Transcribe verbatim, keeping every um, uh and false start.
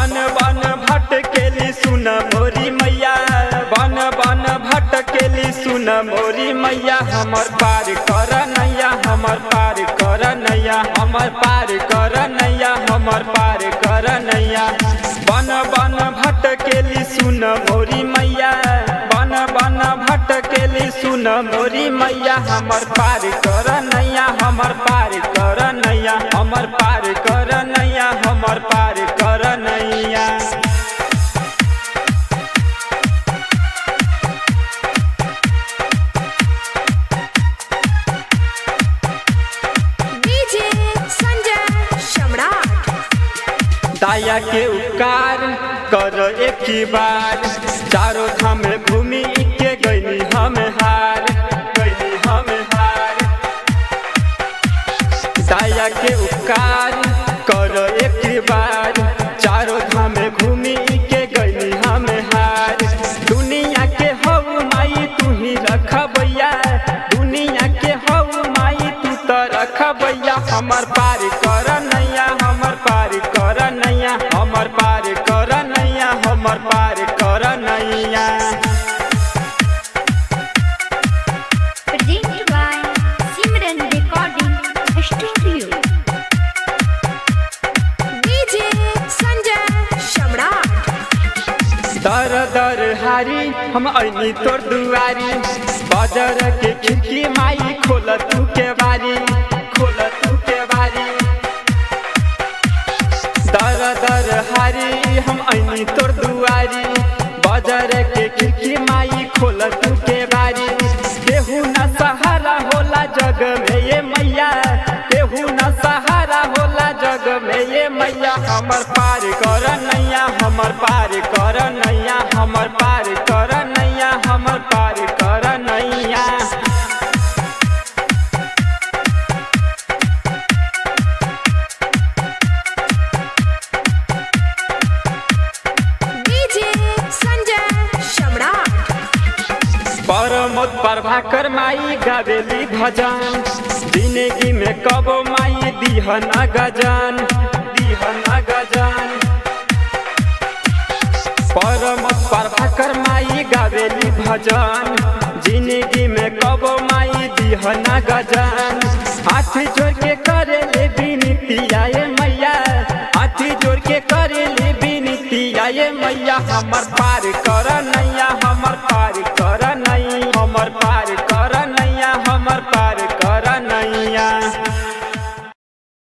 बन बन भटकेली सुन मोरी मैया, बन बन भटकेली सुन मोरी मैया, हमर पार कर नैया, हमर पार कर नैया, हमर पार कर नैया, हमर पार कर नैया। बन बन भटकेली सुन मोरी मैया, बन बन भटकेली सुन मोरी मैया, हमर पार कर नैया, हमर पार कर नैया, हमर पार कर नैया, हमर पार कर नैया। डीजे संजय सम्राट। दाया के उपकार कर एक ही बार, चारों धाम घूमी के गईनी हम हार, गईनी हम हार। दाया के उपकार कर एक ही बार, चारों धाम घूमी के गईनी हम हार। दुनिया के हऊ माई तू ही रखबैया, दुनिया के हऊ माई तू तो रखबैया, हमर पार कर नैया, हमर पार कर नैया, हमर पार कर नैया, हमर पार कर नैया। Presented by Simran Recording Studio. DJ Sanjay Samrat. दर दर हारी हम ऐनी तोर दुआरी, बाजार के खिड़की माई खोल तू के बारी, खोल तू के बारी। दर दर हारी हम ऐनी तोर दुआरी, बाजार के खिड़की माई खोल तू के बारी। केहू न सहारा होला जग में ये मैया, केहू न सहारा होला जग में ये मैया, हमर पार कर नैया, हमर पार कर नैया, हमर पार कर नैया, हमर पार कर नैया। डीजे संजय सम्राट। परमोद प्रभाकर माई गावेली भजन, जिंदगी में कबो माई दीहन गजन, दीहन गजन। परमोद प्रभाकर माई गावेली भजन, जिंदगी में कबो माई दीहन गजन। हाथ जोड़ के करे ले विनती आए मैया, हाथ जोड़ के करे ले विनती आए मैया, हमर पार कर नैया, हमर पार कर नैया।